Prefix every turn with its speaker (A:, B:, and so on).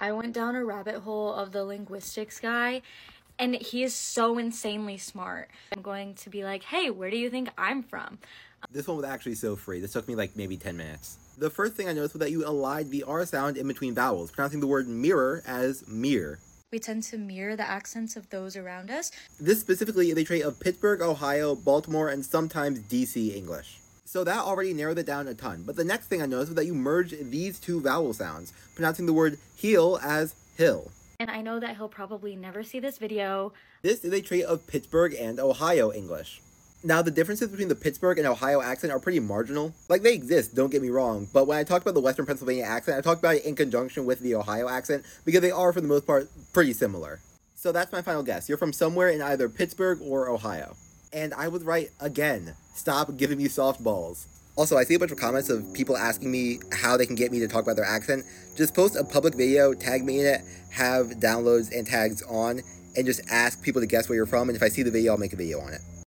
A: I went down a rabbit hole of the linguistics guy, and he is so insanely smart. I'm going to be like, hey, where do you think I'm from?
B: This one was actually so free. This took me like maybe 10 minutes. The first thing I noticed was that you allied the R sound in between vowels, pronouncing the word mirror as mirror.
A: We tend to mirror the accents of those around us.
B: This specifically is a trait of Pittsburgh, Ohio, Baltimore, and sometimes DC English. So that already narrowed it down a ton. But the next thing I noticed was that you merged these two vowel sounds, pronouncing the word heel as hill.
A: And I know that he'll probably never see this video.
B: This is a trait of Pittsburgh and Ohio English. Now, the differences between the Pittsburgh and Ohio accent are pretty marginal. Like, they exist, don't get me wrong, but when I talk about the Western Pennsylvania accent, I talk about it in conjunction with the Ohio accent, because they are, for the most part, pretty similar. So that's my final guess. You're from somewhere in either Pittsburgh or Ohio. And I was right again. Stop giving me softballs. Also, I see a bunch of comments of people asking me how they can get me to talk about their accent. Just post a public video, tag me in it, have downloads and tags on, and just ask people to guess where you're from, and if I see the video, I'll make a video on it.